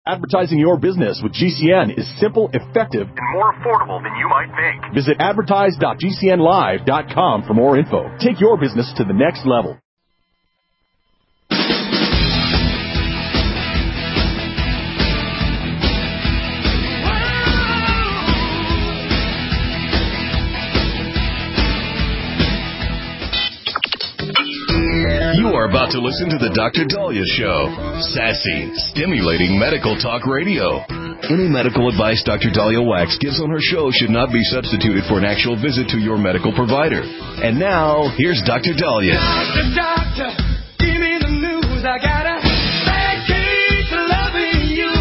Advertising your business with GCN is simple, effective, and more affordable than you might think. Visit advertise.gcnlive.com for more info. Take your business to the next level. You are about to listen to the Dr. Daliah Show. Sassy, stimulating medical talk radio. Any medical advice Dr. Daliah Wax gives on her show should not be substituted for an actual visit to your medical provider. And now, here's Dr. Daliah. Doctor, give me the news. I got a bad case of loving you.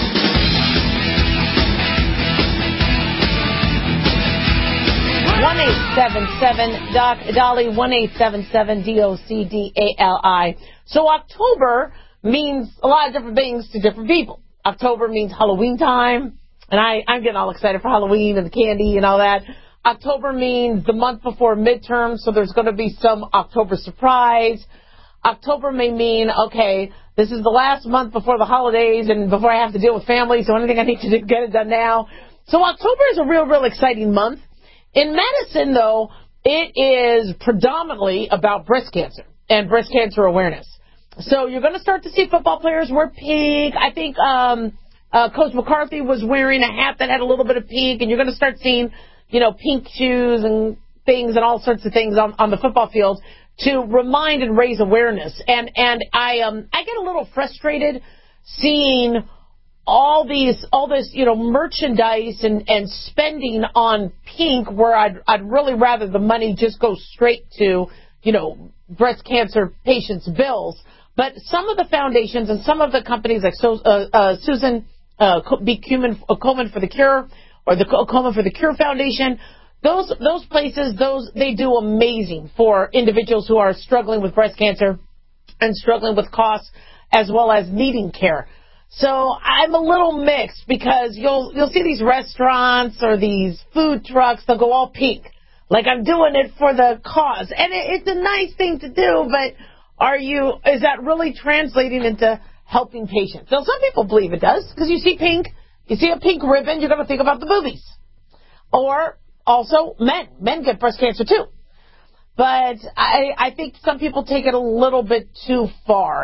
1-877-DOC-DALI, 1-877-DOCDALI. So October means a lot of different things to different people. October means Halloween time, and I'm getting all excited for Halloween and the candy and all that. October means the month before midterm, so there's going to be some October surprise. October may mean, okay, this is the last month before the holidays and before I have to deal with family, so anything I need to do, get it done now. So October is a real exciting month. In medicine, though, it is predominantly about breast cancer and breast cancer awareness. So you're going to start to see football players wear pink. I think Coach McCarthy was wearing a hat that had a little bit of pink, and you're going to start seeing, pink shoes and things and all sorts of things on the football field to remind and raise awareness. And I get a little frustrated seeing all this merchandise and spending on pink, where I'd really rather the money just go straight to breast cancer patients' bills. But some of the foundations and some of the companies like Susan B. Komen for the Cure, or the Komen for the Cure Foundation, those places, they do amazing for individuals who are struggling with breast cancer and struggling with costs as well as needing care. So I'm a little mixed, because you'll see these restaurants or these food trucks, they'll go all pink, like I'm doing it for the cause. And it's a nice thing to do, but is that really translating into helping patients? Now, some people believe it does, because you see pink, you see a pink ribbon, you're going to think about the boobies. Or also men get breast cancer too. But I think some people take it a little bit too far,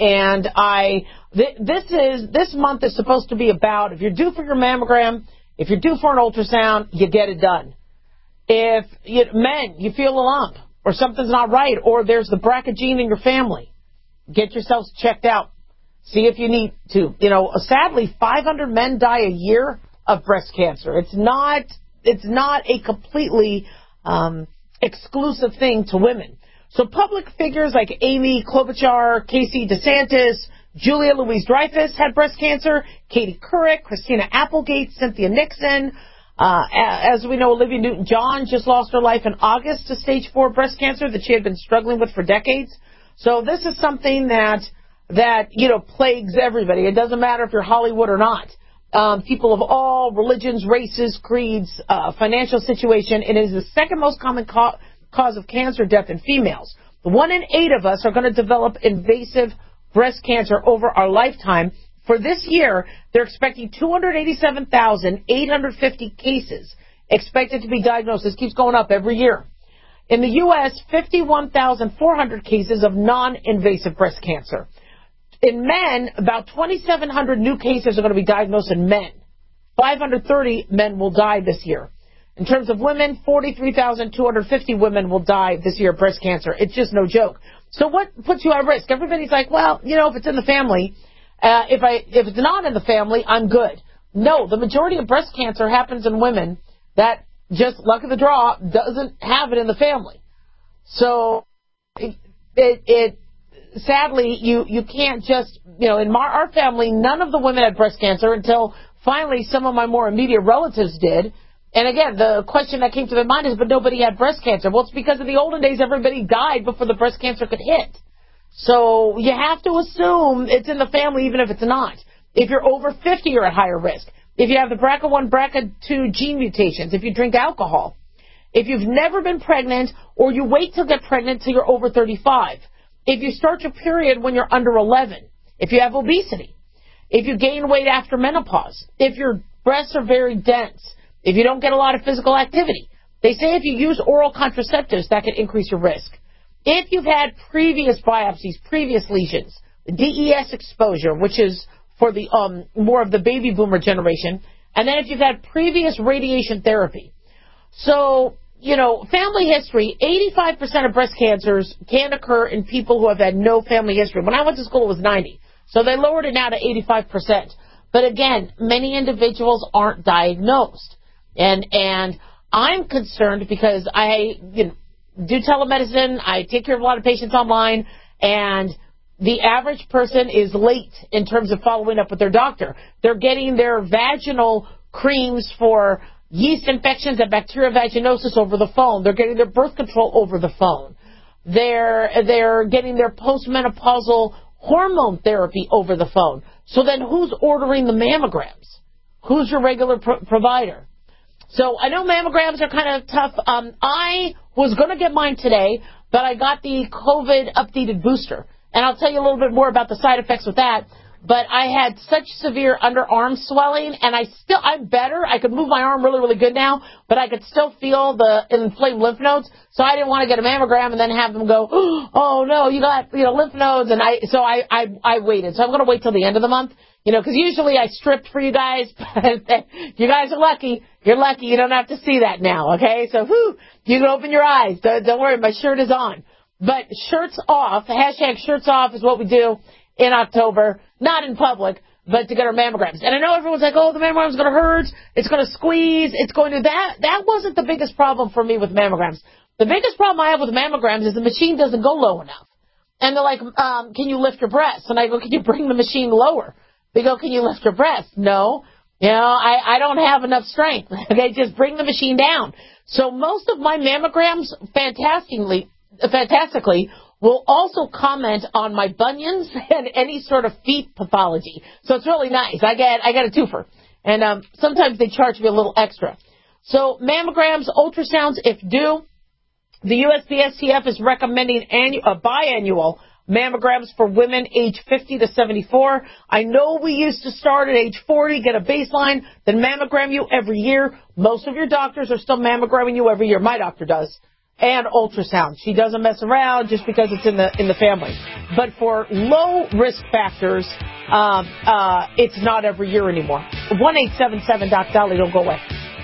this month is supposed to be about, if you're due for your mammogram, if you're due for an ultrasound, you get it done. If you feel a lump, or something's not right, or there's the BRCA gene in your family, get yourselves checked out. See if you need to. Sadly, 500 men die a year of breast cancer. It's not a completely exclusive thing to women. So public figures like Amy Klobuchar, Casey DeSantis, Julia Louis-Dreyfus had breast cancer, Katie Couric, Christina Applegate, Cynthia Nixon. As we know, Olivia Newton-John just lost her life in August to stage 4 breast cancer that she had been struggling with for decades. So this is something that plagues everybody. It doesn't matter if you're Hollywood or not. People of all religions, races, creeds, financial situation. It is the second most common cause of cancer death in females. 1 in 8 of us are going to develop invasive breast cancer over our lifetime. For this year, they're expecting 287,850 cases expected to be diagnosed. This keeps going up every year. In the U.S., 51,400 cases of non-invasive breast cancer. In men, about 2,700 new cases are going to be diagnosed in men. 530 men will die this year. In terms of women, 43,250 women will die this year of breast cancer. It's just no joke. So what puts you at risk? Everybody's like, well, if it's in the family, if it's not in the family, I'm good. No, the majority of breast cancer happens in women that just luck of the draw doesn't have it in the family. So sadly, you can't just, in our family, none of the women had breast cancer until finally some of my more immediate relatives did. And again, the question that came to their mind is, but nobody had breast cancer. Well, it's because in the olden days, everybody died before the breast cancer could hit. So you have to assume it's in the family, even if it's not. If you're over 50, you're at higher risk. If you have the BRCA1, BRCA2 gene mutations, if you drink alcohol, if you've never been pregnant, or you wait to get pregnant till you're over 35, if you start your period when you're under 11, if you have obesity, if you gain weight after menopause, if your breasts are very dense, if you don't get a lot of physical activity. They say if you use oral contraceptives, that can increase your risk. If you've had previous biopsies, previous lesions, DES exposure, which is for the more of the baby boomer generation, and then if you've had previous radiation therapy. So, family history, 85% of breast cancers can occur in people who have had no family history. When I went to school, it was 90. So they lowered it now to 85%. But again, many individuals aren't diagnosed. And I'm concerned because I do telemedicine. I take care of a lot of patients online, and the average person is late in terms of following up with their doctor. They're getting their vaginal creams for yeast infections and bacterial vaginosis over the phone. They're getting their birth control over the phone. They're getting their postmenopausal hormone therapy over the phone. So then who's ordering the mammograms? Who's your regular provider? So I know mammograms are kind of tough. I was going to get mine today, but I got the COVID updated booster. And I'll tell you a little bit more about the side effects with that. But I had such severe underarm swelling, and I'm better. I could move my arm really, really good now, but I could still feel the inflamed lymph nodes. So I didn't want to get a mammogram and then have them go, oh no, you got lymph nodes, and so I waited. So I'm going to wait till the end of the month, because usually I stripped for you guys. But you guys are lucky. You're lucky. You don't have to see that now. Okay, so you can open your eyes. Don't worry, my shirt is on. But shirts off. Hashtag shirts off is what we do in October, not in public, but to get our mammograms. And I know everyone's like, oh, the mammogram's going to hurt, it's going to squeeze, it's going to that. That wasn't the biggest problem for me with mammograms. The biggest problem I have with mammograms is the machine doesn't go low enough. And they're like, can you lift your breasts? And I go, can you bring the machine lower? They go, can you lift your breasts? No. I don't have enough strength. Okay, just bring the machine down. So most of my mammograms, fantastically, will also comment on my bunions and any sort of feet pathology. So it's really nice. I get a twofer. And sometimes they charge me a little extra. So mammograms, ultrasounds, if due. The USPSTF is recommending biannual mammograms for women age 50 to 74. I know we used to start at age 40, get a baseline, then mammogram you every year. Most of your doctors are still mammogramming you every year. My doctor does. And ultrasound. She doesn't mess around just because it's in the family. But for low risk factors, it's not every year anymore. 1-877-DOC-DOLLY. Don't go away.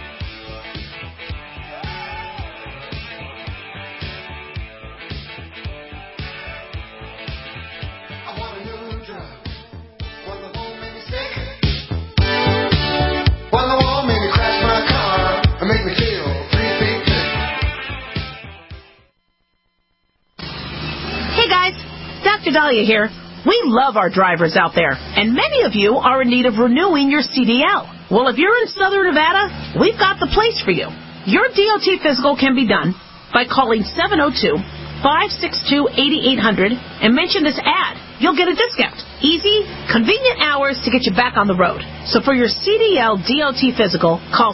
Dr. Dahlia here. We love our drivers out there, and many of you are in need of renewing your CDL. Well, if you're in Southern Nevada, we've got the place for you. Your DOT physical can be done by calling 702-562-8800 and mention this ad. You'll get a discount. Easy, convenient hours to get you back on the road. So for your CDL DOT physical, call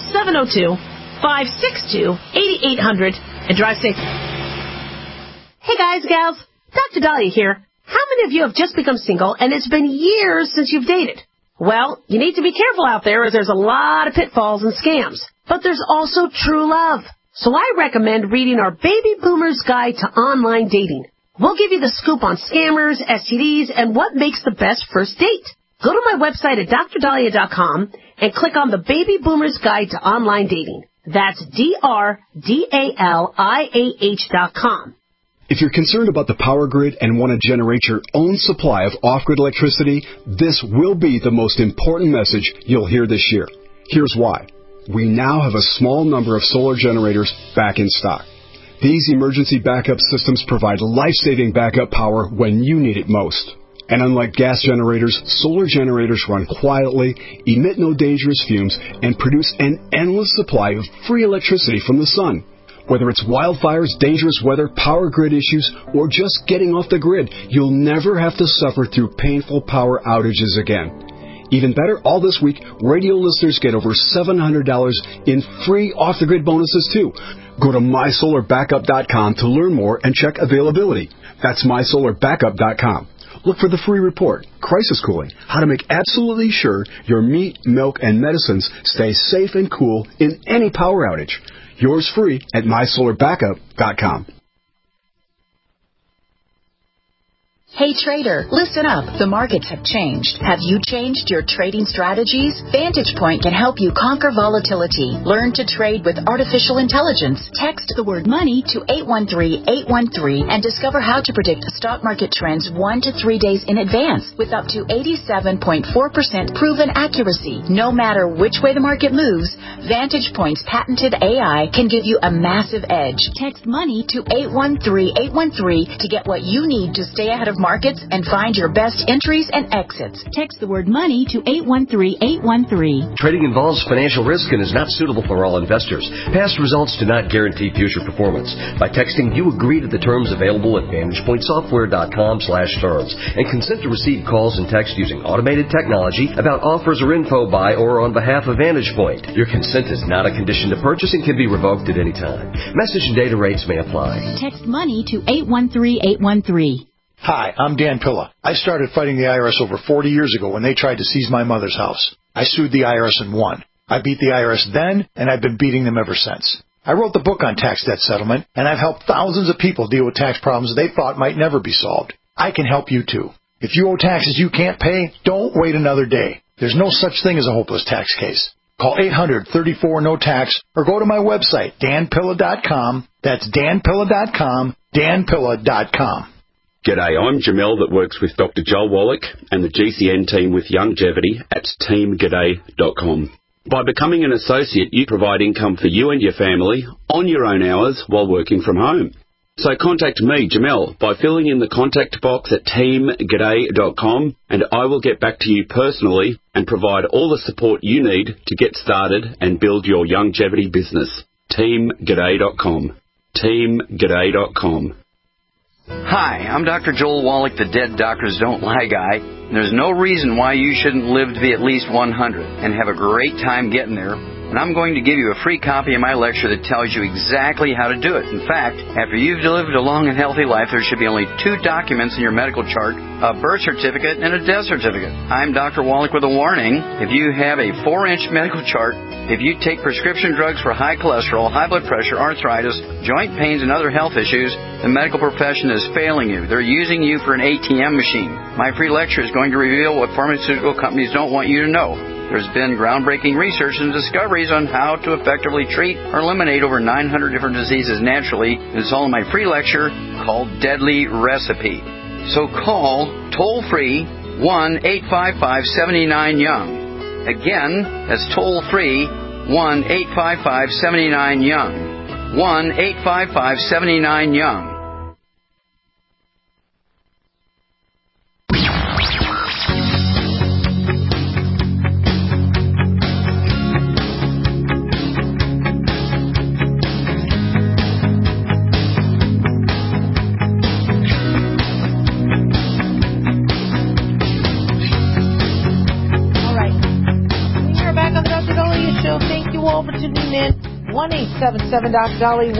702-562-8800 and drive safe. Hey guys, gals. Dr. Dahlia here. How many of you have just become single and it's been years since you've dated? Well, you need to be careful out there as there's a lot of pitfalls and scams. But there's also true love. So I recommend reading our Baby Boomer's Guide to Online Dating. We'll give you the scoop on scammers, STDs, and what makes the best first date. Go to my website at drdahlia.com and click on the Baby Boomer's Guide to Online Dating. That's DRDALIAH.com. If you're concerned about the power grid and want to generate your own supply of off-grid electricity, this will be the most important message you'll hear this year. Here's why. We now have a small number of solar generators back in stock. These emergency backup systems provide life-saving backup power when you need it most. And unlike gas generators, solar generators run quietly, emit no dangerous fumes, and produce an endless supply of free electricity from the sun. Whether it's wildfires, dangerous weather, power grid issues, or just getting off the grid, you'll never have to suffer through painful power outages again. Even better, all this week, radio listeners get over $700 in free off-the-grid bonuses, too. Go to mysolarbackup.com to learn more and check availability. That's mysolarbackup.com. Look for the free report, Crisis Cooling, how to make absolutely sure your meat, milk, and medicines stay safe and cool in any power outage. Yours free at MySolarBackup.com. Hey trader, listen up. The markets have changed. Have you changed your trading strategies? Vantage Point can help you conquer volatility. Learn to trade with artificial intelligence. Text the word money to 813-813 and discover how to predict stock market trends 1 to 3 days in advance with up to 87.4% proven accuracy. No matter which way the market moves, Vantage Point's patented AI can give you a massive edge. Text money to 813-813 to get what you need to stay ahead of markets and find your best entries and exits. Text the word money to 813-813. Trading involves financial risk and is not suitable for all investors. Past results do not guarantee future performance. By texting, you agree to the terms available at VantagePointSoftware.com/terms and consent to receive calls and text using automated technology about offers or info by or on behalf of Vantage Point. Your consent is not a condition to purchase and can be revoked at any time. Message and data rates may apply. Text money to 813-813. Hi, I'm Dan Pilla. I started fighting the IRS over 40 years ago when they tried to seize my mother's house. I sued the IRS and won. I beat the IRS then, and I've been beating them ever since. I wrote the book on tax debt settlement, and I've helped thousands of people deal with tax problems they thought might never be solved. I can help you too. If you owe taxes you can't pay, don't wait another day. There's no such thing as a hopeless tax case. Call 800-34-NO-TAX or go to my website, danpilla.com. That's danpilla.com, danpilla.com. G'day, I'm Jamel that works with Dr. Joel Wallach and the GCN team with Longevity at teamg'day.com. By becoming an associate, you provide income for you and your family on your own hours while working from home. So contact me, Jamel, by filling in the contact box at teamg'day.com and I will get back to you personally and provide all the support you need to get started and build your longevity business. teamg'day.com. teamg'day.com. Hi, I'm Dr. Joel Wallach, the Dead Doctors Don't Lie guy. There's no reason why you shouldn't live to be at least 100 and have a great time getting there. And I'm going to give you a free copy of my lecture that tells you exactly how to do it. In fact, after you've lived a long and healthy life, there should be only 2 documents in your medical chart, a birth certificate and a death certificate. I'm Dr. Wallach with a warning. If you have a 4-inch medical chart, if you take prescription drugs for high cholesterol, high blood pressure, arthritis, joint pains, and other health issues, the medical profession is failing you. They're using you for an ATM machine. My free lecture is going to reveal what pharmaceutical companies don't want you to know. There's been groundbreaking research and discoveries on how to effectively treat or eliminate over 900 different diseases naturally. It's all in my free lecture called Deadly Recipe. So call toll-free 1-855-79-YOUNG. Again, that's toll-free 1-855-79-YOUNG. 1-855-79-YOUNG. For tuning in, 1-877-Dr. Dolly,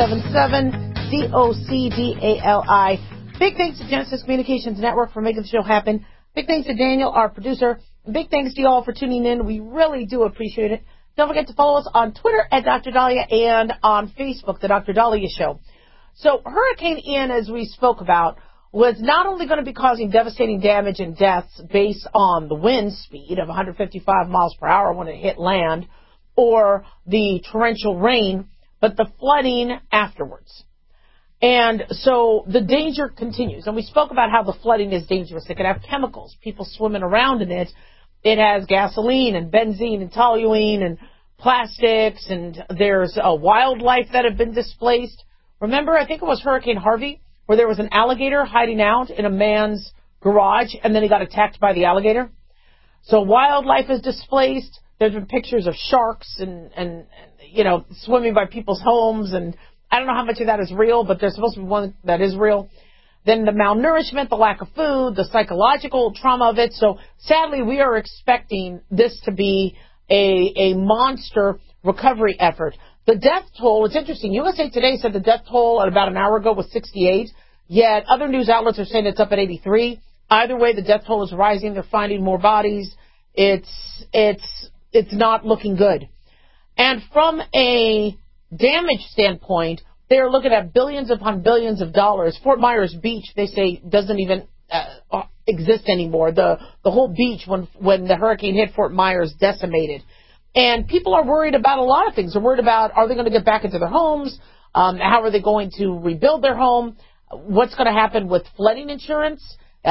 1-877-DOCDALI. Big thanks to Genesis Communications Network for making the show happen. Big thanks to Daniel, our producer. Big thanks to you all for tuning in. We really do appreciate it. Don't forget to follow us on Twitter at Dr. Dahlia and on Facebook, The Dr. Dahlia Show. So Hurricane Ian, as we spoke about, was not only going to be causing devastating damage and deaths based on the wind speed of 155 miles per hour when it hit land, or the torrential rain, but the flooding afterwards. And so the danger continues. And we spoke about how the flooding is dangerous. It could have chemicals, people swimming around in it. It has gasoline and benzene and toluene and plastics, and there's wildlife that have been displaced. Remember, I think it was Hurricane Harvey, where there was an alligator hiding out in a man's garage, and then he got attacked by the alligator. So wildlife is displaced. There's been pictures of sharks and you know, swimming by people's homes, and I don't know how much of that is real, but there's supposed to be one that is real. Then the malnourishment, the lack of food, the psychological trauma of it. So sadly, we are expecting this to be a monster recovery effort. The death toll, it's interesting. USA Today said the death toll at about an hour ago was 68, yet other news outlets are saying it's up at 83. Either way, the death toll is rising. They're finding more bodies. It's not looking good. And from a damage standpoint, they're looking at billions upon billions of dollars. Fort Myers Beach, they say, doesn't even exist anymore. The whole beach, when the hurricane hit Fort Myers, decimated. And people are worried about a lot of things. They're worried about, are they going to get back into their homes? How are they going to rebuild their home? What's going to happen with flooding insurance?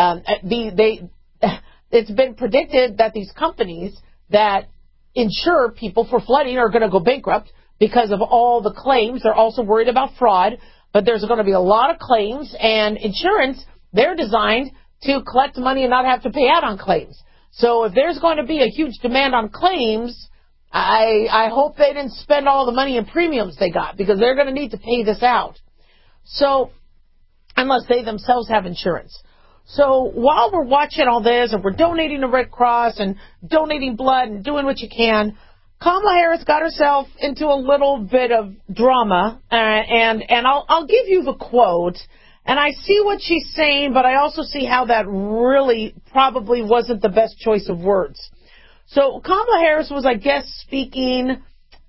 It's been predicted that these companies that insure people for flooding are going to go bankrupt because of all the claims. They're also worried about fraud, but there's going to be a lot of claims, and insurance, they're designed to collect money and not have to pay out on claims. So if there's going to be a huge demand on claims, I hope they didn't spend all the money in premiums they got, because they're going to need to pay this out. So, unless they themselves have insurance. So while we're watching all this, and we're donating to Red Cross and donating blood and doing what you can, Kamala Harris got herself into a little bit of drama, and I'll give you the quote, and I see what she's saying, but I also see how that really probably wasn't the best choice of words. So Kamala Harris was, I guess, speaking, it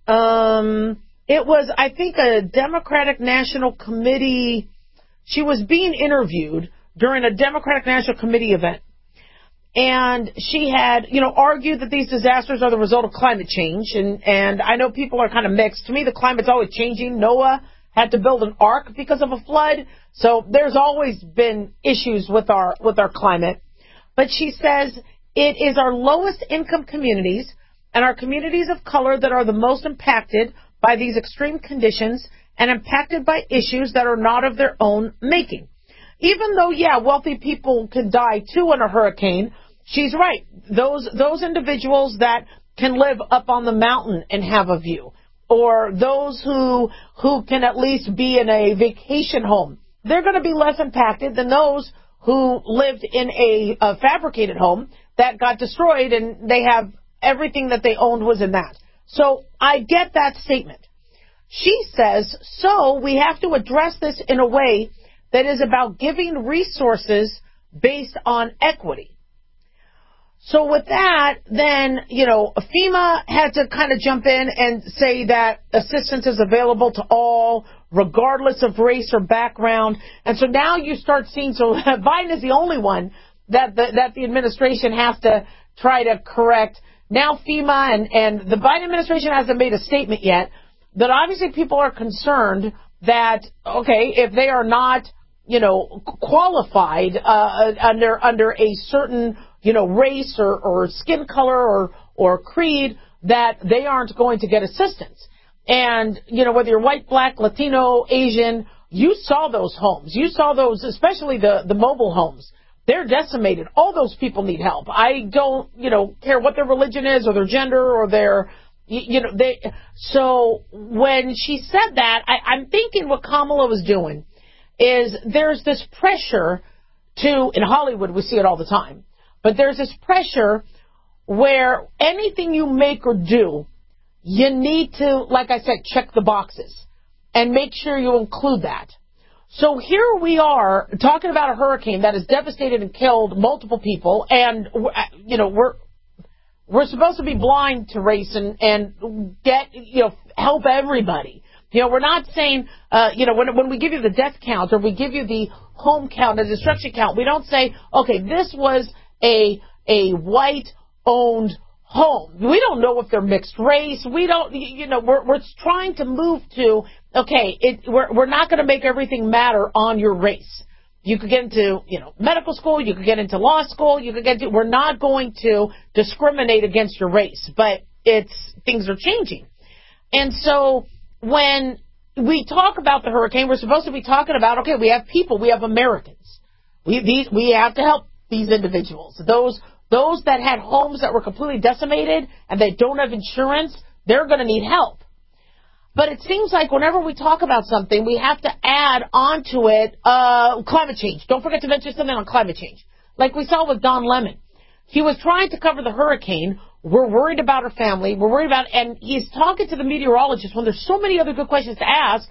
was, I think, a Democratic National Committee. She was being interviewed during a Democratic National Committee event. And she had, argued that these disasters are the result of climate change. And I know people are kind of mixed. To me, the climate's always changing. Noah had to build an ark because of a flood. So there's always been issues with our climate. But she says it is our lowest income communities and our communities of color that are the most impacted by these extreme conditions and impacted by issues that are not of their own making. Even though, wealthy people can die too in a hurricane, she's right. Those individuals that can live up on the mountain and have a view, or those who can at least be in a vacation home, they're going to be less impacted than those who lived in a fabricated home that got destroyed, and they have everything that they owned was in that. So I get that statement. She says, so we have to address this in a way that is about giving resources based on equity. So with that, then, FEMA had to kind of jump in and say that assistance is available to all, regardless of race or background. And so now you start seeing, so Biden is the only one that the administration has to try to correct. Now FEMA and the Biden administration hasn't made a statement yet, but obviously people are concerned that, okay, if they are not, qualified under a certain, race or skin color or creed, that they aren't going to get assistance. And, whether you're white, black, Latino, Asian, you saw those homes. You saw those, especially the mobile homes. They're decimated. All those people need help. I don't, care what their religion is or their gender or their, so when she said that, I'm thinking what Kamala was doing is there's this pressure in Hollywood, we see it all the time, but there's this pressure where anything you make or do, you need to, like I said, check the boxes and make sure you include that. So here we are talking about a hurricane that has devastated and killed multiple people, and, we're supposed to be blind to race and get, help everybody. We're not saying, when we give you the death count or we give you the home count, the destruction count, we don't say, okay, this was a white-owned home. We don't know if they're mixed race. We don't, we're trying to move to, okay, we're not going to make everything matter on your race. You could get into, medical school, you could get into law school, we're not going to discriminate against your race, but things are changing. And so when we talk about the hurricane, we're supposed to be talking about, okay, we have people, we have Americans. We have to help these individuals. Those that had homes that were completely decimated and they don't have insurance, they're going to need help. But it seems like whenever we talk about something, we have to add onto it climate change. Don't forget to mention something on climate change. Like we saw with Don Lemon. He was trying to cover the hurricane. We're worried about her family. We're worried about, and he's talking to the meteorologist when there's so many other good questions to ask.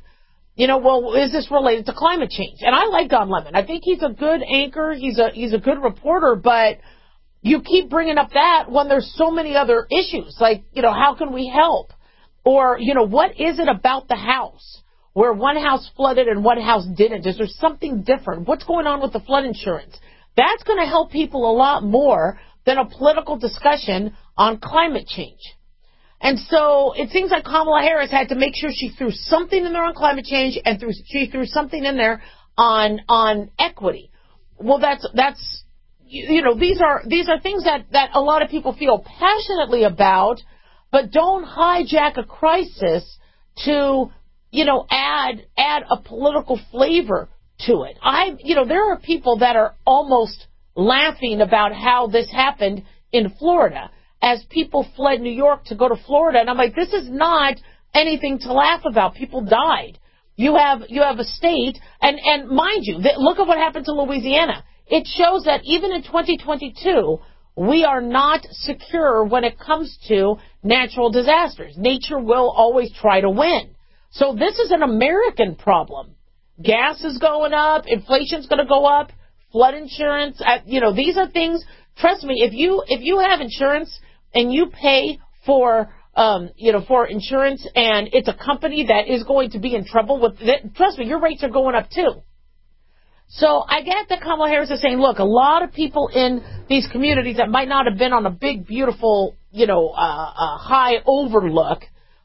well, is this related to climate change? And I like Don Lemon. I think he's a good anchor. He's a good reporter, but you keep bringing up that when there's so many other issues, like, how can we help? Or, what is it about the house where one house flooded and one house didn't? Is there something different? What's going on with the flood insurance? That's going to help people a lot more than a political discussion on climate change. And so it seems like Kamala Harris had to make sure she threw something in there on climate change and she threw something in there on equity. Well, that's these are things that a lot of people feel passionately about, but don't hijack a crisis to add a political flavor to it. There are people that are almost laughing about how this happened in Florida as people fled New York to go to Florida. And I'm like, this is not anything to laugh about. People died. You have a state, and mind you, look at what happened to Louisiana. It shows that even in 2022, we are not secure when it comes to natural disasters. Nature will always try to win. So this is an American problem. Gas is going up. Inflation's going to go up. Flood insurance. These are things. Trust me, if you have insurance and you pay for insurance and it's a company that is going to be in trouble with it, trust me, your rates are going up too. So I get that Kamala Harris is saying, look, a lot of people in these communities that might not have been on a big, beautiful, high overlook,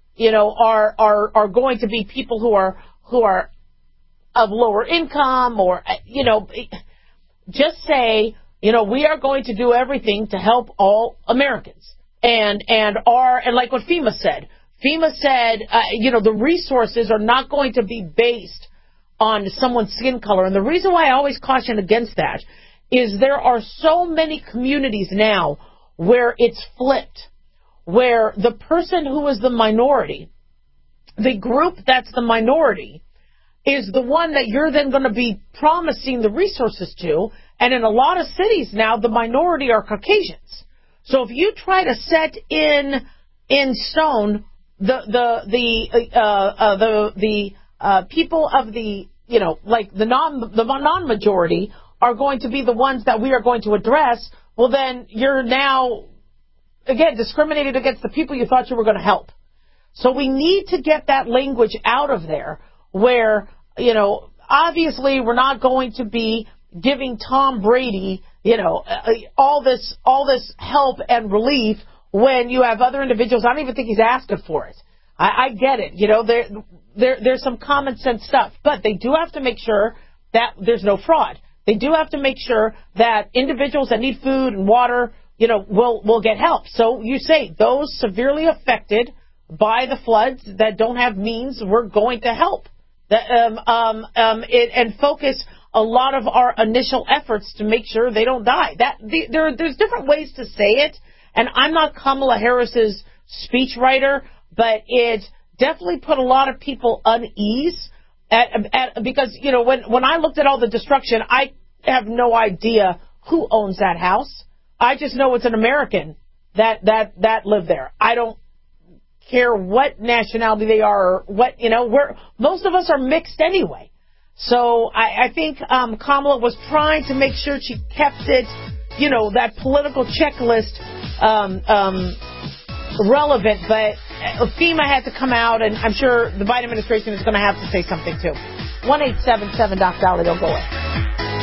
are going to be people who are of lower income or, just say, we are going to do everything to help all Americans. And like what FEMA said, the resources are not going to be based on someone's skin color. And the reason why I always caution against that is there are so many communities now where it's flipped, where the person who is the minority, the group that's the minority, is the one that you're then going to be promising the resources to. And in a lot of cities now, the minority are Caucasians. So if you try to set in stone the people of the non-majority are going to be the ones that we are going to address, well then you're now again discriminated against the people you thought you were going to help. So we need to get that language out of there where, obviously we're not going to be giving Tom Brady, all this help and relief when you have other individuals. I don't even think he's asking for it. I get it. There's some common sense stuff, but they do have to make sure that there's no fraud. They do have to make sure that individuals that need food and water, will get help. So you say those severely affected by the floods that don't have means, we're going to help. And focus a lot of our initial efforts to make sure they don't die. There's different ways to say it, and I'm not Kamala Harris's speechwriter, but it definitely put a lot of people unease because when I looked at all the destruction, I have no idea who owns that house. I just know it's an American that lived there. I don't care what nationality they are or what, most of us are mixed anyway. So I think Kamala was trying to make sure she kept it, that political checklist relevant, but FEMA had to come out, and I'm sure the Biden administration is going to have to say something too. 1-877-Doc-Dolly, they'll go in.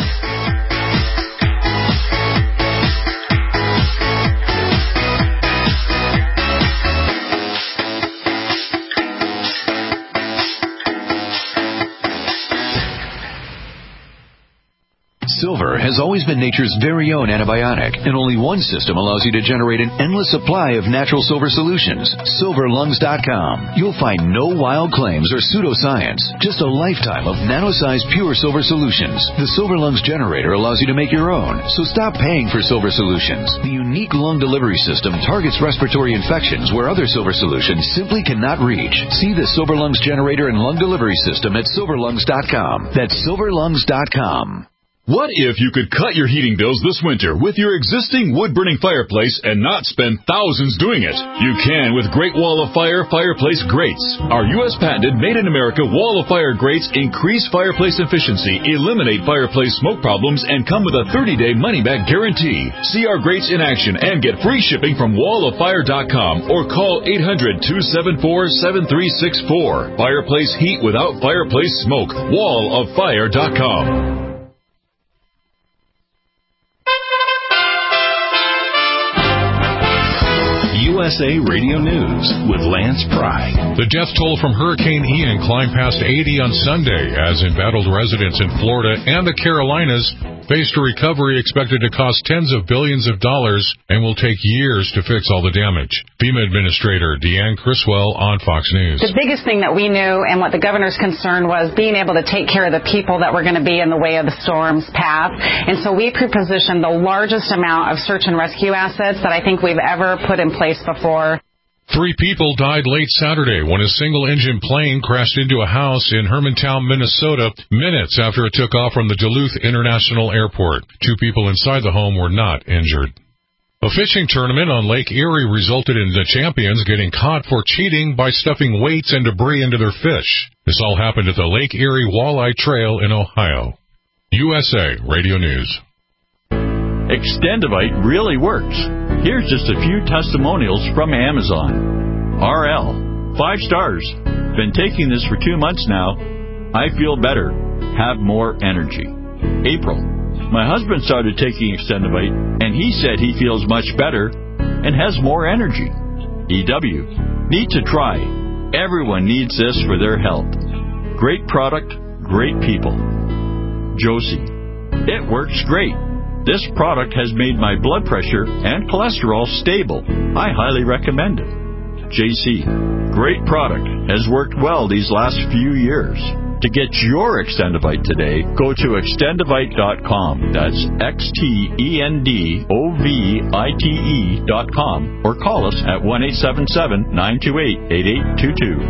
Silver has always been nature's very own antibiotic, and only one system allows you to generate an endless supply of natural silver solutions. SilverLungs.com. You'll find no wild claims or pseudoscience, just a lifetime of nano-sized pure silver solutions. The Silver Lungs generator allows you to make your own, so stop paying for silver solutions. The unique lung delivery system targets respiratory infections where other silver solutions simply cannot reach. See the Silver Lungs generator and lung delivery system at SilverLungs.com. That's SilverLungs.com. What if you could cut your heating bills this winter with your existing wood-burning fireplace and not spend thousands doing it? You can with Great Wall of Fire fireplace grates. Our U.S. patented made-in-America Wall of Fire grates increase fireplace efficiency, eliminate fireplace smoke problems, and come with a 30-day money-back guarantee. See our grates in action and get free shipping from walloffire.com or call 800-274-7364. Fireplace heat without fireplace smoke. walloffire.com. USA Radio News with Lance Pry. The death toll from Hurricane Ian climbed past 80 on Sunday as embattled residents in Florida and the Carolinas faced a recovery expected to cost tens of billions of dollars and will take years to fix all the damage. FEMA Administrator Deanne Criswell on Fox News. The biggest thing that we knew and what the governor's concern was being able to take care of the people that were going to be in the way of the storm's path. And so we prepositioned the largest amount of search and rescue assets that I think we've ever put in place before. 3 people died late Saturday when a single-engine plane crashed into a house in Hermantown, Minnesota, minutes after it took off from the Duluth International Airport. 2 people inside the home were not injured. A fishing tournament on Lake Erie resulted in the champions getting caught for cheating by stuffing weights and debris into their fish. This all happened at the Lake Erie Walleye Trail in Ohio. USA Radio News. Extendivite really works. Here's just a few testimonials from Amazon. RL, 5 stars. Been taking this for 2 months now. I feel better. Have more energy. April, my husband started taking Extendivite, and he said he feels much better and has more energy. EW, need to try. Everyone needs this for their health. Great product, great people. Josie, it works great. This product has made my blood pressure and cholesterol stable. I highly recommend it. JC, great product. Has worked well these last few years. To get your Extendivite today, go to extendivite.com. That's XTENDOVITE.com or call us at 1-877-928-8822.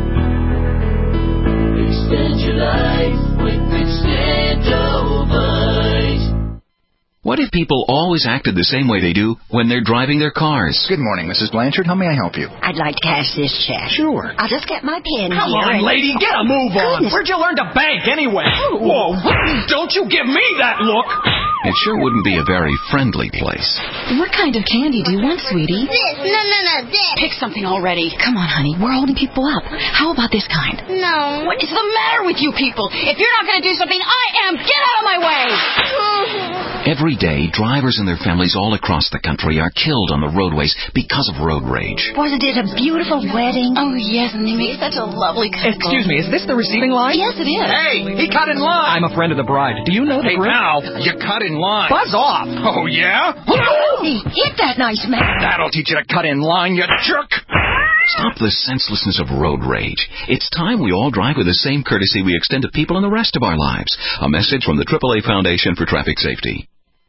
Extend your life with Extendivite. What if people always acted the same way they do when they're driving their cars? Good morning, Mrs. Blanchard. How may I help you? I'd like to cash this check. Sure. I'll just get my pen Come here. on, lady, get a move on. Goodness. Where'd you learn to bank anyway? Whoa, don't you give me that look. It sure wouldn't be a very friendly place. What kind of candy do you want, sweetie? This. No, this. Pick something already. Come on, honey. We're holding people up. How about this kind? No. What is the matter with you people? If you're not going to do something, I am. Get out of my way. Every day, drivers and their families all across the country are killed on the roadways because of road rage. Wasn't it a beautiful wedding? Oh, yes, and they made such a lovely couple. Excuse me, is this the receiving line? Yes, it is. Hey, he cut in line. I'm a friend of the bride. Do you know the group? Now, you cut in line. Buzz off. Oh, yeah? He hit that nice man. That'll teach you to cut in line, you jerk. Stop the senselessness of road rage. It's time we all drive with the same courtesy we extend to people in the rest of our lives. A message from the AAA Foundation for Traffic Safety.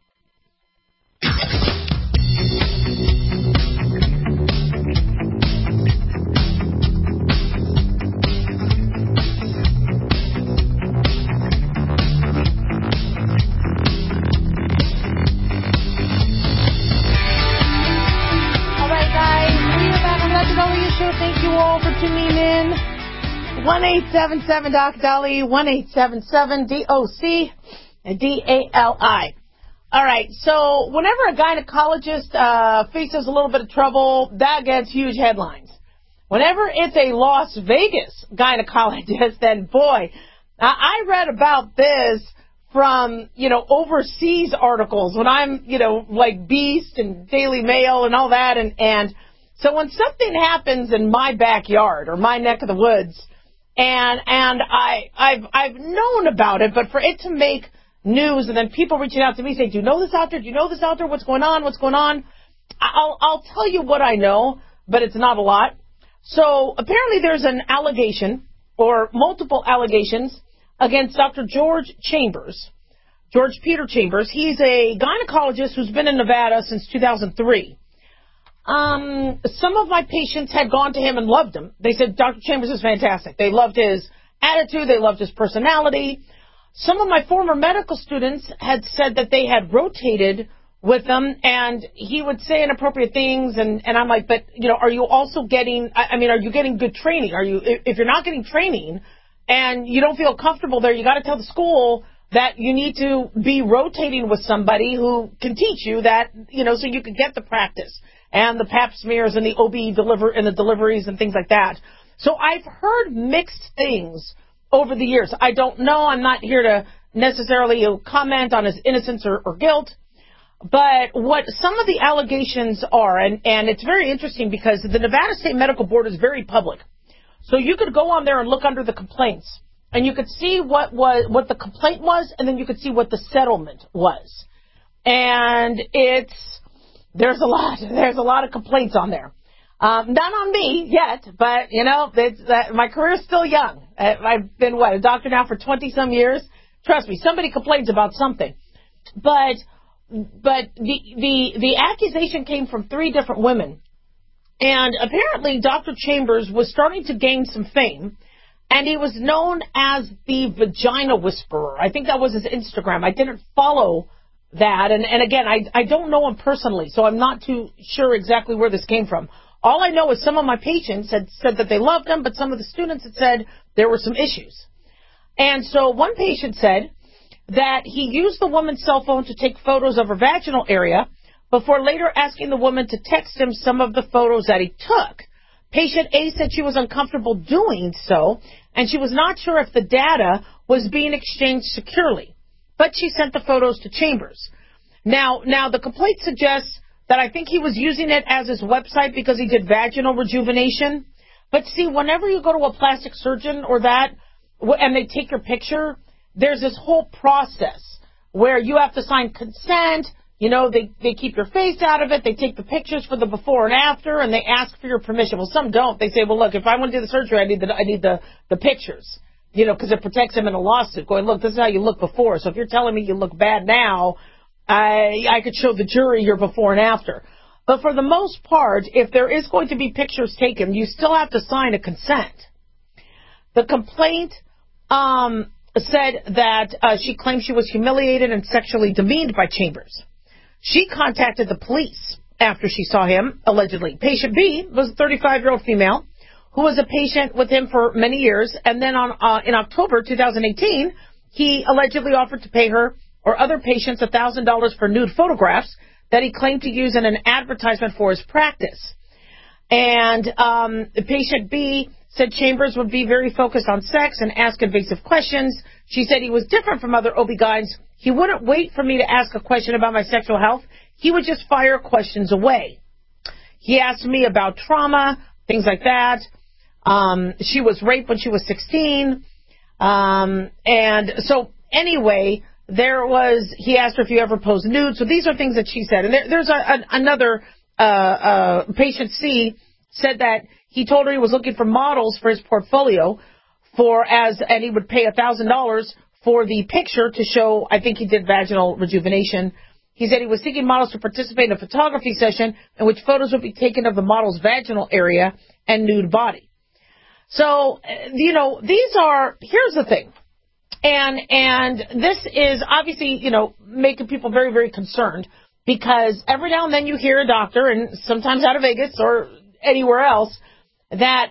Thank you all for tuning in. 1-877-DOC-DOLLY, 1-877-DOC-DALI. All right, so whenever a gynecologist faces a little bit of trouble, that gets huge headlines. Whenever it's a Las Vegas gynecologist, then boy, I read about this from, overseas articles when I'm, like Beast and Daily Mail and all that, and so when something happens in my backyard or my neck of the woods, and I've known about it, but for it to make news and then people reaching out to me saying, "Do you know this out there? Do you know this out there? What's going on? What's going on?" I'll tell you what I know, but it's not a lot. So apparently there's an allegation or multiple allegations against Dr. George Peter Chambers. He's a gynecologist who's been in Nevada since 2003. Some of my patients had gone to him and loved him. They said, Dr. Chambers is fantastic. They loved his attitude. They loved his personality. some of my former medical students had said that they had rotated with them, and he would say inappropriate things, and I'm like, but, are you also getting, are you getting good training? If you're not getting training and you don't feel comfortable there, you got to tell the school that you need to be rotating with somebody who can teach you that, so you can get the practice and the pap smears and the OB and the deliveries and things like that. So I've heard mixed things over the years. I don't know. I'm not here to necessarily comment on his innocence or guilt. But what some of the allegations are, and it's very interesting because the Nevada State Medical Board is very public. So you could go on there and look under the complaints, and you could see what the complaint was, and then you could see what the settlement was. And there's a lot of complaints on there. Not on me yet, but my career's still young. I've been a doctor now for 20-some years. Trust me, somebody complains about something. But the accusation came from 3 different women, and apparently Dr. Chambers was starting to gain some fame, and he was known as the Vagina Whisperer. I think that was his Instagram. I didn't follow that, and again, I don't know him personally, so I'm not too sure exactly where this came from. All I know is some of my patients had said that they loved him, but some of the students had said there were some issues. And so one patient said that he used the woman's cell phone to take photos of her vaginal area before later asking the woman to text him some of the photos that he took. Patient A said she was uncomfortable doing so, and she was not sure if the data was being exchanged securely, but she sent the photos to Chambers. Now the complaint suggests that I think he was using it as his website because he did vaginal rejuvenation. But see, whenever you go to a plastic surgeon or that, and they take your picture, there's this whole process where you have to sign consent. They keep your face out of it. They take the pictures for the before and after, and they ask for your permission. Well, some don't. They say, well, look, if I want to do the surgery, I need the pictures, because it protects them in a lawsuit. Going, look, this is how you look before. So if you're telling me you look bad now, I could show the jury your before and after. But for the most part, if there is going to be pictures taken, you still have to sign a consent. The complaint said that she claimed she was humiliated and sexually demeaned by Chambers. She contacted the police after she saw him, allegedly. Patient B was a 35-year-old female who was a patient with him for many years, and then in October 2018, he allegedly offered to pay her or other patients $1,000 for nude photographs that he claimed to use in an advertisement for his practice. And patient B said Chambers would be very focused on sex and ask invasive questions. She said he was different from other OB-GYNs. He wouldn't wait for me to ask a question about my sexual health. He would just fire questions away. He asked me about trauma, things like that. She was raped when she was 16. And so anyway, he asked her if you ever posed nude. So these are things that she said. And there's another patient C said that he told her he was looking for models for his portfolio and he would pay $1,000 for the picture to show, I think he did vaginal rejuvenation. He said he was seeking models to participate in a photography session in which photos would be taken of the model's vaginal area and nude body. So, here's the thing. And this is obviously, making people very, very concerned because every now and then you hear a doctor, and sometimes out of Vegas or anywhere else, that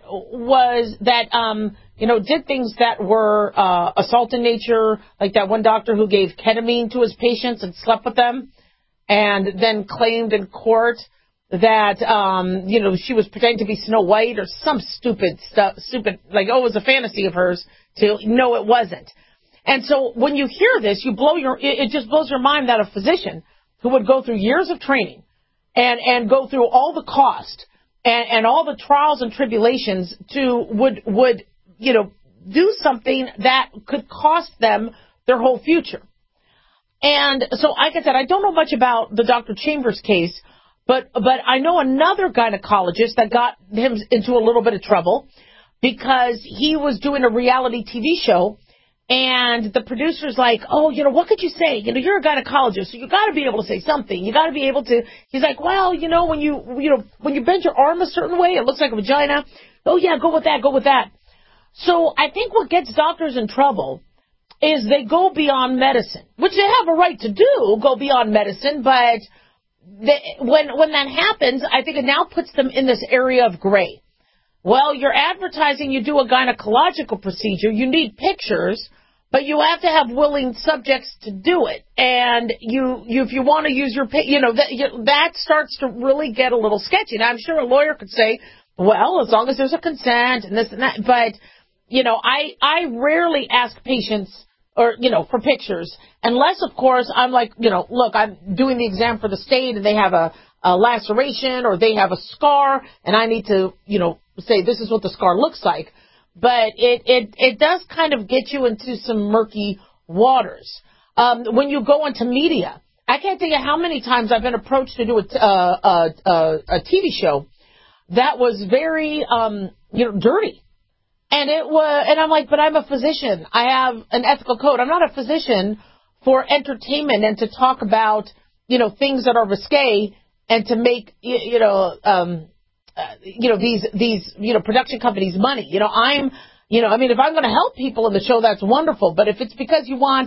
did things that were assault in nature, like that one doctor who gave ketamine to his patients and slept with them and then claimed in court that, she was pretending to be Snow White or some stupid, like, it was a fantasy of hers no, it wasn't. And so when you hear this, it just blows your mind that a physician who would go through years of training and go through all the cost and all the trials and tribulations would do something that could cost them their whole future. And so, like I said, I don't know much about the Dr. Chambers case, but I know another gynecologist that got him into a little bit of trouble because he was doing a reality TV show. And the producer's like, oh, what could you say? You're a gynecologist, so you got to be able to say something. You got to be able to. He's like, well, when you bend your arm a certain way, it looks like a vagina. Oh yeah, go with that. So I think what gets doctors in trouble is they go beyond medicine, which they have a right to do, go beyond medicine, but when that happens, I think it now puts them in this area of gray. Well, you're advertising you do a gynecological procedure, you need pictures, but you have to have willing subjects to do it. And if you want to use your, that starts to really get a little sketchy. Now, I'm sure a lawyer could say, well, as long as there's a consent and this and that, but, I rarely ask patients or, for pictures, unless, of course, I'm like, look, I'm doing the exam for the state and they have a laceration or they have a scar and I need to, say this is what the scar looks like. But it does kind of get you into some murky waters. When you go into media, I can't tell you how many times I've been approached to do a TV show that was very, dirty. And I'm like, but I'm a physician. I have an ethical code. I'm not a physician for entertainment and to talk about, things that are risque and to make, these production companies money. If I'm going to help people in the show, that's wonderful. But if it's because you want,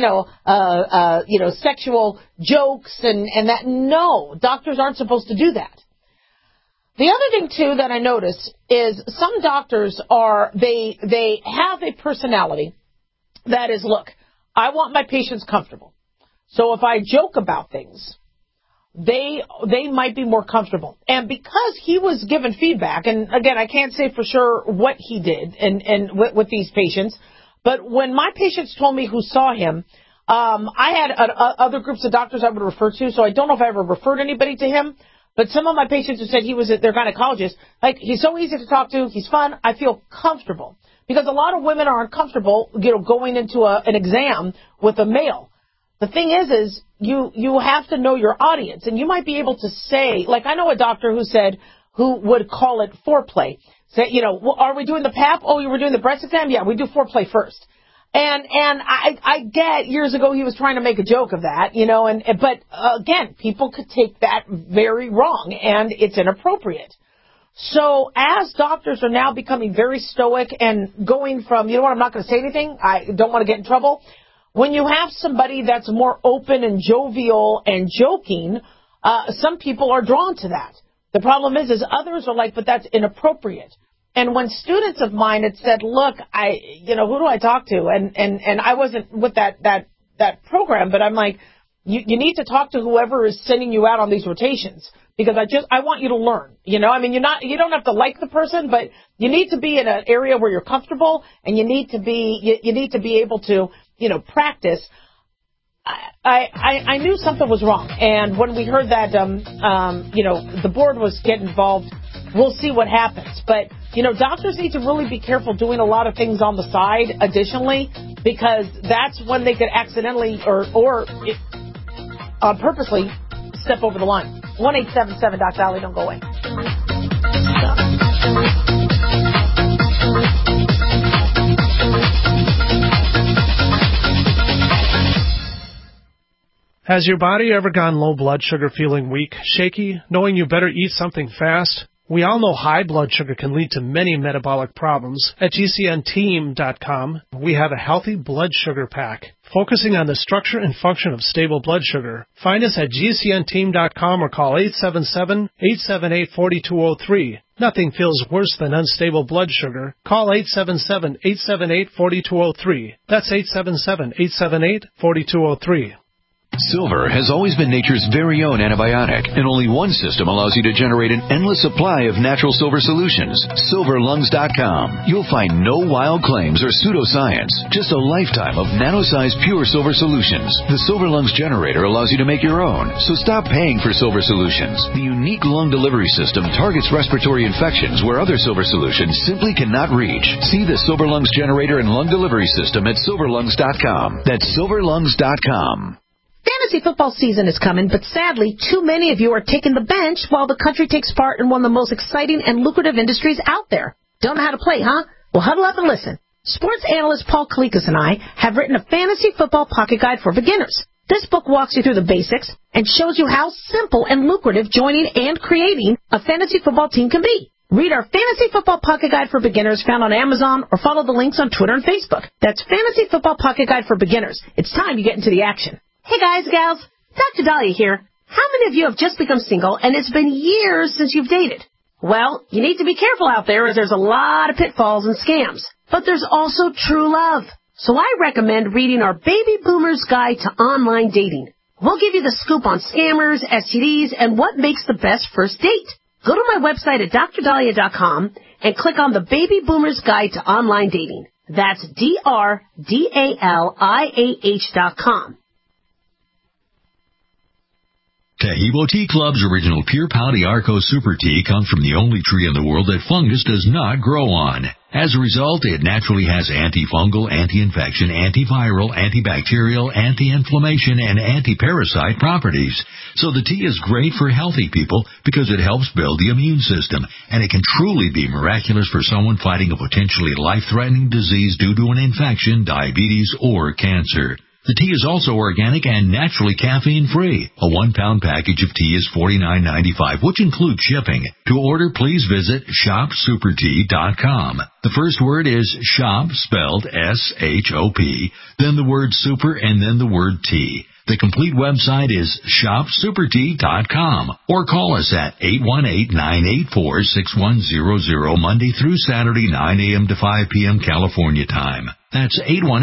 sexual jokes and that, no, doctors aren't supposed to do that. The other thing, too, that I notice is some doctors they have a personality that is, look, I want my patients comfortable. So if I joke about things, they might be more comfortable. And because he was given feedback, and again, I can't say for sure what he did and with these patients, but when my patients told me who saw him, I had other groups of doctors I would refer to, so I don't know if I ever referred anybody to him. But some of my patients who said he was their gynecologist, like, he's so easy to talk to, he's fun, I feel comfortable. Because a lot of women are uncomfortable, going into an exam with a male. The thing is you have to know your audience, and you might be able to say, like, I know a doctor who would call it foreplay. Say, are we doing the PAP? Oh, you were doing the breast exam? Yeah, we do foreplay first. And I get years ago he was trying to make a joke of that, but again, people could take that very wrong and it's inappropriate. So as doctors are now becoming very stoic and going from, I'm not going to say anything, I don't want to get in trouble. When you have somebody that's more open and jovial and joking, some people are drawn to that. The problem is others are like, but that's inappropriate. And when students of mine had said, look, who do I talk to? And I wasn't with that program, but I'm like, you need to talk to whoever is sending you out on these rotations, because I want you to learn. You don't have to like the person, but you need to be in an area where you're comfortable, and you need to be able to, practice. I knew something was wrong. And when we heard that, the board was getting involved, we'll see what happens. But, doctors need to really be careful doing a lot of things on the side additionally, because that's when they could accidentally or purposely step over the line. 1-877 Dr. Ali, don't go away. Has your body ever gone low blood sugar, feeling weak, shaky, knowing you better eat something fast? We all know high blood sugar can lead to many metabolic problems. At GCNteam.com, we have a healthy blood sugar pack, focusing on the structure and function of stable blood sugar. Find us at GCNteam.com or call 877-878-4203. Nothing feels worse than unstable blood sugar. Call 877-878-4203. That's 877-878-4203. Silver has always been nature's very own antibiotic, and only one system allows you to generate an endless supply of natural silver solutions. SilverLungs.com. You'll find no wild claims or pseudoscience, just a lifetime of nano-sized pure silver solutions. The Silver Lungs generator allows you to make your own, so stop paying for silver solutions. The unique lung delivery system targets respiratory infections where other silver solutions simply cannot reach. See the Silver Lungs generator and lung delivery system at SilverLungs.com. That's SilverLungs.com. Fantasy football season is coming, but sadly, too many of you are taking the bench while the country takes part in one of the most exciting and lucrative industries out there. Don't know how to play, huh? Well, huddle up and listen. Sports analyst Paul Kalikas and I have written a fantasy football pocket guide for beginners. This book walks you through the basics and shows you how simple and lucrative joining and creating a fantasy football team can be. Read our Fantasy Football Pocket Guide for Beginners found on Amazon or follow the links on Twitter and Facebook. That's Fantasy Football Pocket Guide for Beginners. It's time you get into the action. Hey guys, gals, Dr. Dahlia here. How many of you have just become single and it's been years since you've dated? Well, you need to be careful out there as there's a lot of pitfalls and scams. But there's also true love. So I recommend reading our Baby Boomer's Guide to Online Dating. We'll give you the scoop on scammers, STDs, and what makes the best first date. Go to my website at drdahlia.com and click on the Baby Boomer's Guide to Online Dating. That's DRDALIAH.com. Tahibo Tea Club's original Pure Pau d'Arco Super Tea comes from the only tree in the world that fungus does not grow on. As a result, it naturally has antifungal, anti-infection, antiviral, antibacterial, anti-inflammation, and anti-parasite properties. So the tea is great for healthy people because it helps build the immune system, and it can truly be miraculous for someone fighting a potentially life-threatening disease due to an infection, diabetes, or cancer. The tea is also organic and naturally caffeine-free. A 1-pound package of tea is $49.95, which includes shipping. To order, please visit shopsupertea.com. The first word is shop, spelled S-H-O-P, then the word super, and then the word tea. The complete website is shopsupertea.com, or call us at 818-984-6100 Monday through Saturday, 9 a.m. to 5 p.m. California time. That's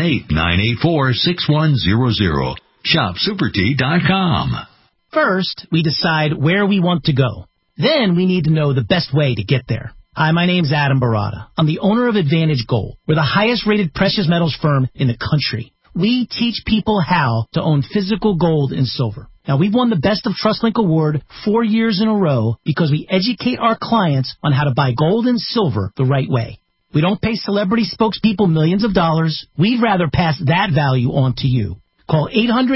818-984-6100. shopsupertea.com. First, we decide where we want to go. Then we need to know the best way to get there. Hi, my name's Adam Barada. I'm the owner of Advantage Gold. We're the highest-rated precious metals firm in the country. We teach people how to own physical gold and silver. Now, we've won the Best of TrustLink Award 4 years in a row because we educate our clients on how to buy gold and silver the right way. We don't pay celebrity spokespeople millions of dollars. We'd rather pass that value on to you. Call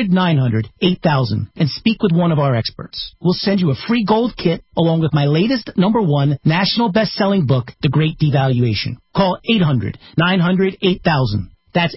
800-900-8000 and speak with one of our experts. We'll send you a free gold kit along with my latest #1 national best-selling book, The Great Devaluation. Call 800-900-8000. That's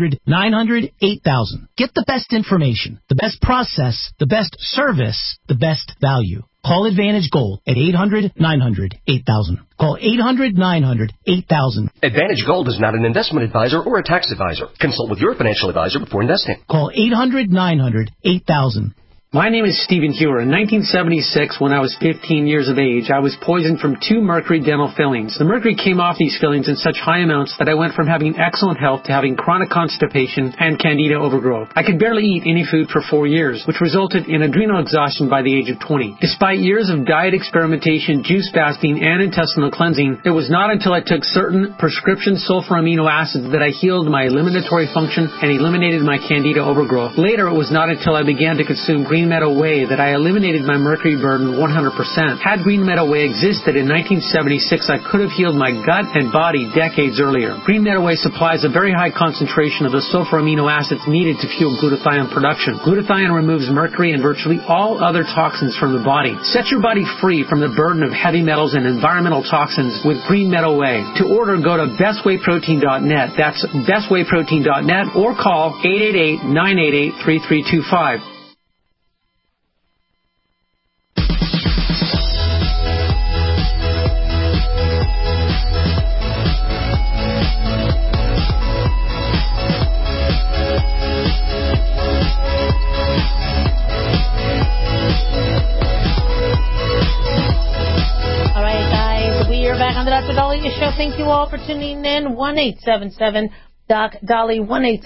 800-900-8000. Get the best information, the best process, the best service, the best value. Call Advantage Gold at 800-900-8000. Call 800-900-8000. Advantage Gold is not an investment advisor or a tax advisor. Consult with your financial advisor before investing. Call 800-900-8000. My name is Stephen Hewer. In 1976, when I was 15 years of age, I was poisoned from 2 mercury dental fillings. The mercury came off these fillings in such high amounts that I went from having excellent health to having chronic constipation and candida overgrowth. I could barely eat any food for 4 years, which resulted in adrenal exhaustion by the age of 20. Despite years of diet experimentation, juice fasting, and intestinal cleansing, it was not until I took certain prescription sulfur amino acids that I healed my eliminatory function and eliminated my candida overgrowth. Later, it was not until I began to consume Green Meadow Whey that I eliminated my mercury burden 100%. Had Green Meadow Whey existed in 1976, I could have healed my gut and body decades earlier. Green Meadow Whey supplies a very high concentration of the sulfur amino acids needed to fuel glutathione production. Glutathione removes mercury and virtually all other toxins from the body. Set your body free from the burden of heavy metals and environmental toxins with Green Meadow Whey. To order, go to bestwayprotein.net. That's bestwayprotein.net or call 888-988-3325. On the Dr. Dahlia Show. Thank you all for tuning in. 1-877-DOC-DALI,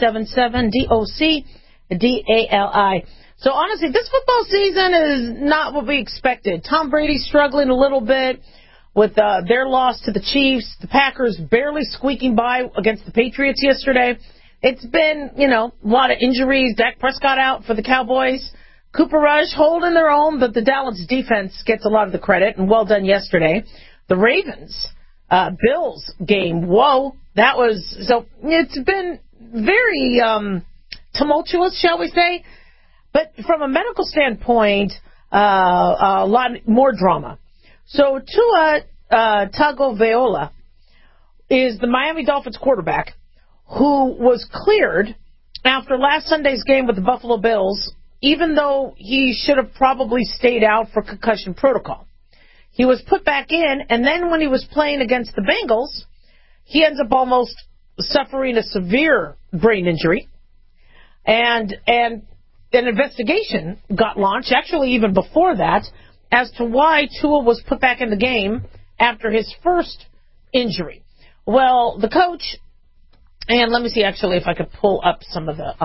1-877-DOC-DALI. So honestly, this football season is not what we expected. Tom Brady's struggling a little bit with their loss to the Chiefs. The Packers barely squeaking by against the Patriots yesterday. It's been, a lot of injuries. Dak Prescott out for the Cowboys. Cooper Rush holding their own, but the Dallas defense gets a lot of the credit, and well done yesterday. The Ravens, Bills game, whoa, that was, so it's been very tumultuous, shall we say, but from a medical standpoint, a lot more drama. So Tua Tagovailoa is the Miami Dolphins quarterback who was cleared after last Sunday's game with the Buffalo Bills, even though he should have probably stayed out for concussion protocol. He was put back in, and then when he was playing against the Bengals, he ends up almost suffering a severe brain injury. And an investigation got launched, actually even before that, as to why Tua was put back in the game after his first injury. Well, the coach, and let me see actually if I could pull up some of the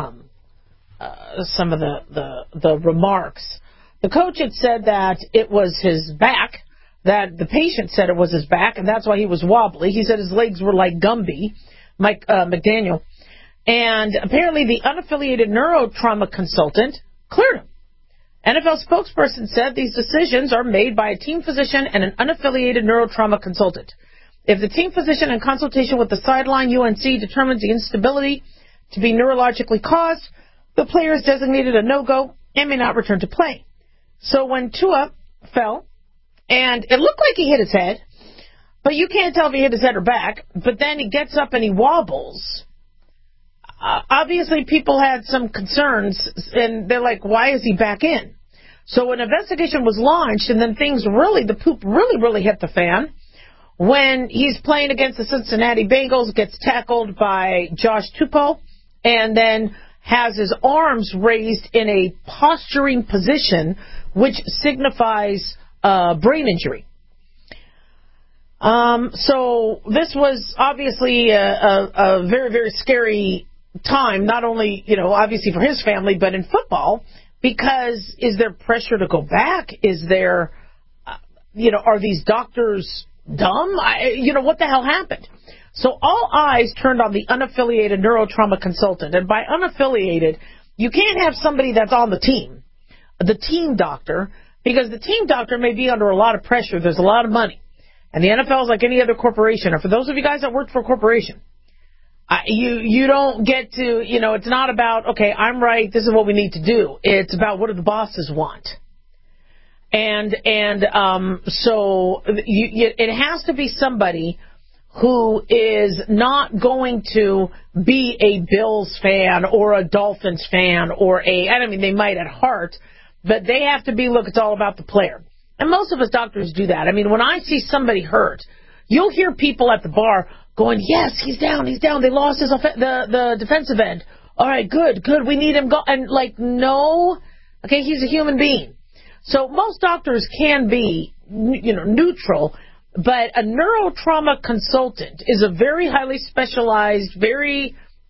remarks. The coach had said that it was his back, that the patient said it was his back, and that's why he was wobbly. He said his legs were like Gumby, Mike McDaniel. And apparently the unaffiliated neurotrauma consultant cleared him. NFL spokesperson said these decisions are made by a team physician and an unaffiliated neurotrauma consultant. If the team physician, in consultation with the sideline UNC, determines the instability to be neurologically caused, the player is designated a no-go and may not return to play. So when Tua fell, and it looked like he hit his head, but you can't tell if he hit his head or back, but then he gets up and he wobbles. Obviously, people had some concerns, and they're like, why is he back in? So an investigation was launched, and then the poop really hit the fan when he's playing against the Cincinnati Bengals, gets tackled by Josh Tupou, and then has his arms raised in a posturing position, which signifies brain injury. So this was obviously a very, very scary time, not only, obviously for his family, but in football, because is there pressure to go back? Is there, are these doctors dumb? What the hell happened? So all eyes turned on the unaffiliated neurotrauma consultant. And by unaffiliated, you can't have somebody that's on the team doctor, because the team doctor may be under a lot of pressure. There's a lot of money. And the NFL is like any other corporation. Or for those of you guys that work for a corporation, you don't get to, it's not about, okay, I'm right, this is what we need to do. It's about what do the bosses want. So it has to be somebody who is not going to be a Bills fan or a Dolphins fan they might at heart, but they have to be, look, it's all about the player. And most of us doctors do that. I mean, when I see somebody hurt, you'll hear people at the bar going, yes, he's down. They lost the defensive end. All right, good, we need him. And no, okay, he's a human being. So most doctors can be, neutral, but a neurotrauma consultant is a very highly specialized, very,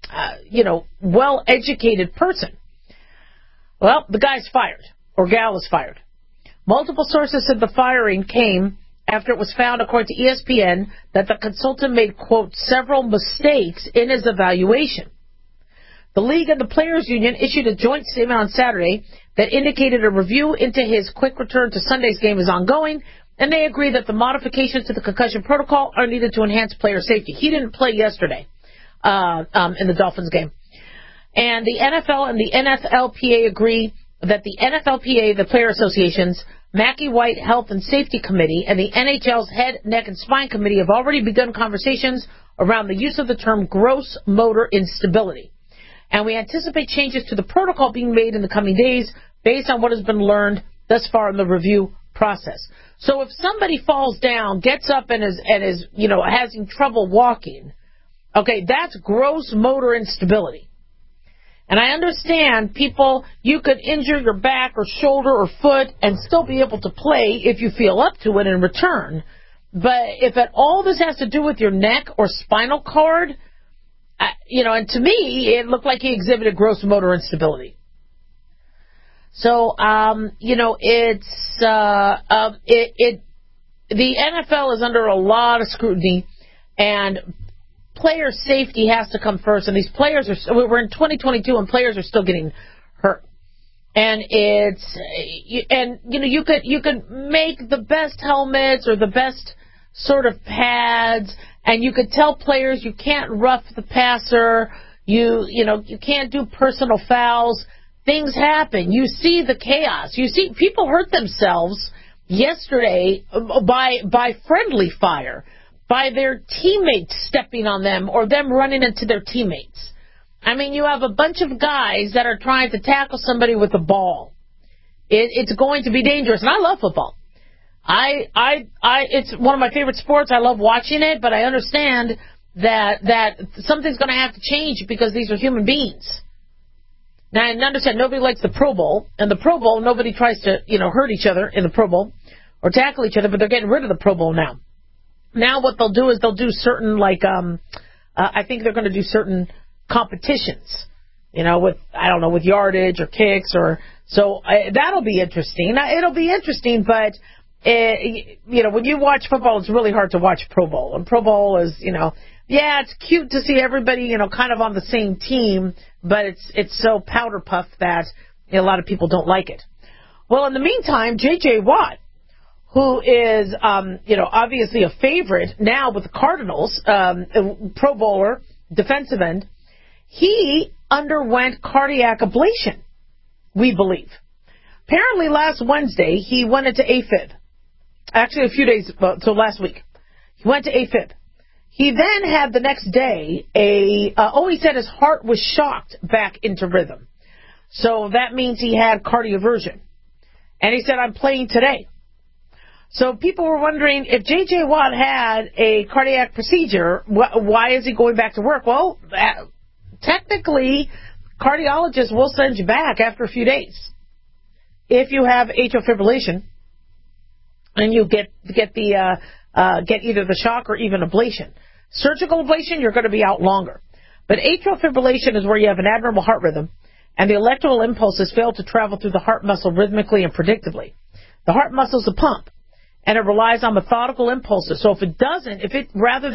well-educated person. Well, the guy's fired, or gal is fired. Multiple sources said the firing came after it was found, according to ESPN, that the consultant made, quote, several mistakes in his evaluation. The league and the players' union issued a joint statement on Saturday that indicated a review into his quick return to Sunday's game is ongoing, and they agree that the modifications to the concussion protocol are needed to enhance player safety. He didn't play yesterday in the Dolphins game. And the NFL and the NFLPA agree that the NFLPA, the Player Associations, Mackey White Health and Safety Committee, and the NHL's Head, Neck, and Spine Committee have already begun conversations around the use of the term gross motor instability. And we anticipate changes to the protocol being made in the coming days based on what has been learned thus far in the review process. So if somebody falls down, gets up and is having trouble walking, okay, that's gross motor instability. And I understand people, you could injure your back or shoulder or foot and still be able to play if you feel up to it in return. But if at all this has to do with your neck or spinal cord, and to me, it looked like he exhibited gross motor instability. So, the NFL is under a lot of scrutiny, and player safety has to come first. And these players we're in 2022, and players are still getting hurt. And you could make the best helmets or the best sort of pads, and you could tell players you can't rough the passer, you can't do personal fouls. Things happen. You see the chaos. You see people hurt themselves yesterday by friendly fire, by their teammates stepping on them or them running into their teammates. I mean, you have a bunch of guys that are trying to tackle somebody with a ball. It's going to be dangerous. And I love football. It's one of my favorite sports. I love watching it, but I understand that something's going to have to change because these are human beings. Now, I understand nobody likes the Pro Bowl, and the Pro Bowl, nobody tries to, hurt each other in the Pro Bowl or tackle each other, but they're getting rid of the Pro Bowl now. Now what they'll do is they'll do certain, I think they're going to do certain competitions, with yardage or kicks so that'll be interesting. It'll be interesting, but, when you watch football, it's really hard to watch Pro Bowl. And Pro Bowl is, it's cute to see everybody, kind of on the same team, but it's so powder puff that a lot of people don't like it. Well, in the meantime, J.J. Watt, who is, obviously a favorite now with the Cardinals, Pro Bowler, defensive end, he underwent cardiac ablation, we believe. Apparently last Wednesday, he went into AFib. Actually, a few days, so last week. He went to AFib. He then had the next day he said his heart was shocked back into rhythm. So that means he had cardioversion. And he said, I'm playing today. So people were wondering, if J.J. Watt had a cardiac procedure, why is he going back to work? Well, technically, cardiologists will send you back after a few days. If you have atrial fibrillation, and you get either the shock or even ablation. Surgical ablation, you're going to be out longer. But atrial fibrillation is where you have an abnormal heart rhythm, and the electrical impulses fail to travel through the heart muscle rhythmically and predictably. The heart muscle is a pump, and it relies on methodical impulses. So rather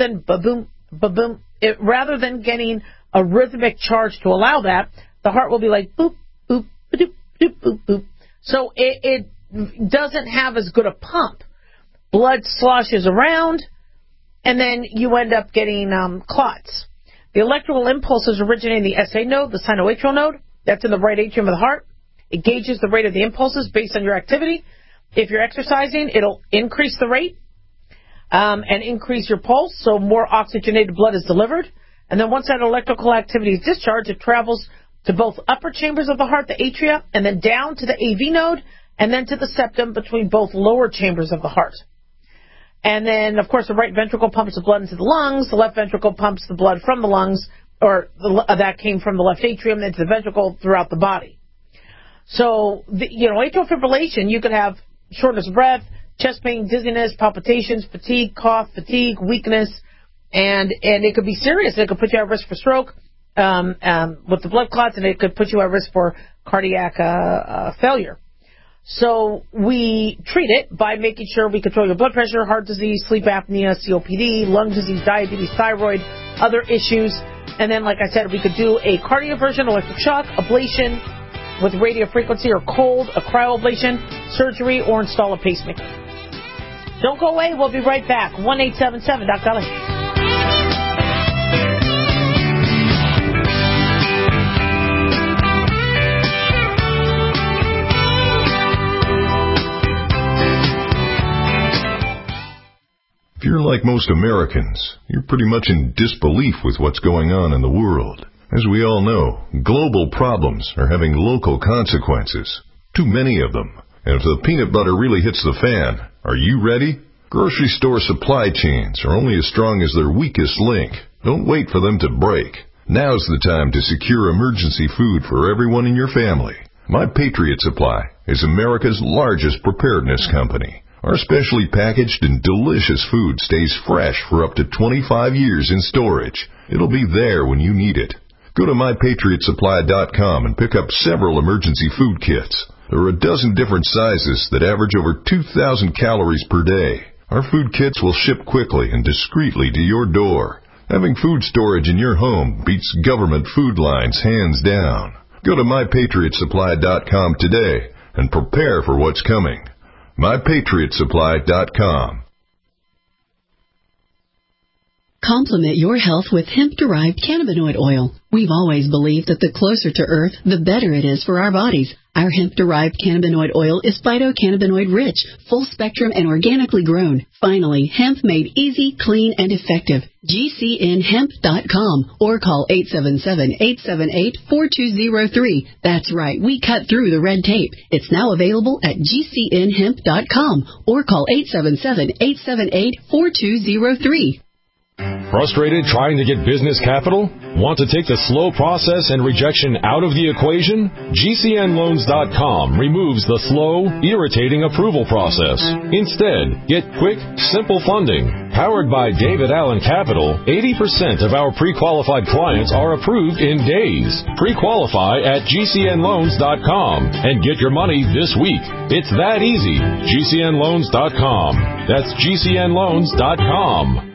than getting a rhythmic charge to allow that, the heart will be like boop, boop, boop, boop, boop, boop. So it doesn't have as good a pump. Blood sloshes around, and then you end up getting clots. The electrical impulses originate in the SA node, the sinoatrial node. That's in the right atrium of the heart. It gauges the rate of the impulses based on your activity. If you're exercising, it'll increase the rate and increase your pulse, so more oxygenated blood is delivered. And then once that electrical activity is discharged, it travels to both upper chambers of the heart, the atria, and then down to the AV node, and then to the septum between both lower chambers of the heart. And then, of course, the right ventricle pumps the blood into the lungs. The left ventricle pumps the blood from the lungs, that came from the left atrium into the ventricle throughout the body. So, atrial fibrillation, you could have shortness of breath, chest pain, dizziness, palpitations, fatigue, cough, weakness, and it could be serious. It could put you at risk for stroke with the blood clots, and it could put you at risk for cardiac failure. So we treat it by making sure we control your blood pressure, heart disease, sleep apnea, COPD, lung disease, diabetes, thyroid, other issues. And then, like I said, we could do a cardioversion, electric shock, ablation with radiofrequency or cold, a cryoablation, surgery, or install a pacemaker. Don't go away. We'll be right back. 1-877-Dr. If you're like most Americans, you're pretty much in disbelief with what's going on in the world. As we all know, global problems are having local consequences. Too many of them. And if the peanut butter really hits the fan, are you ready? Grocery store supply chains are only as strong as their weakest link. Don't wait for them to break. Now's the time to secure emergency food for everyone in your family. My Patriot Supply is America's largest preparedness company. Our specially packaged and delicious food stays fresh for up to 25 years in storage. It'll be there when you need it. Go to MyPatriotSupply.com and pick up several emergency food kits. There are a dozen different sizes that average over 2,000 calories per day. Our food kits will ship quickly and discreetly to your door. Having food storage in your home beats government food lines hands down. Go to MyPatriotSupply.com today and prepare for what's coming. MyPatriotSupply.com. Complement your health with hemp-derived cannabinoid oil. We've always believed that the closer to Earth, the better it is for our bodies. Our hemp-derived cannabinoid oil is phytocannabinoid-rich, full-spectrum, and organically grown. Finally, hemp made easy, clean, and effective. GCNhemp.com or call 877-878-4203. That's right, we cut through the red tape. It's now available at GCNhemp.com or call 877-878-4203. Frustrated trying to get business capital? Want to take the slow process and rejection out of the equation? GCNloans.com removes the slow, irritating approval process. Instead, get quick, simple funding. Powered by David Allen Capital, 80% of our pre-qualified clients are approved in days. Pre-qualify at GCNloans.com and get your money this week. It's that easy. GCNloans.com. That's GCNloans.com.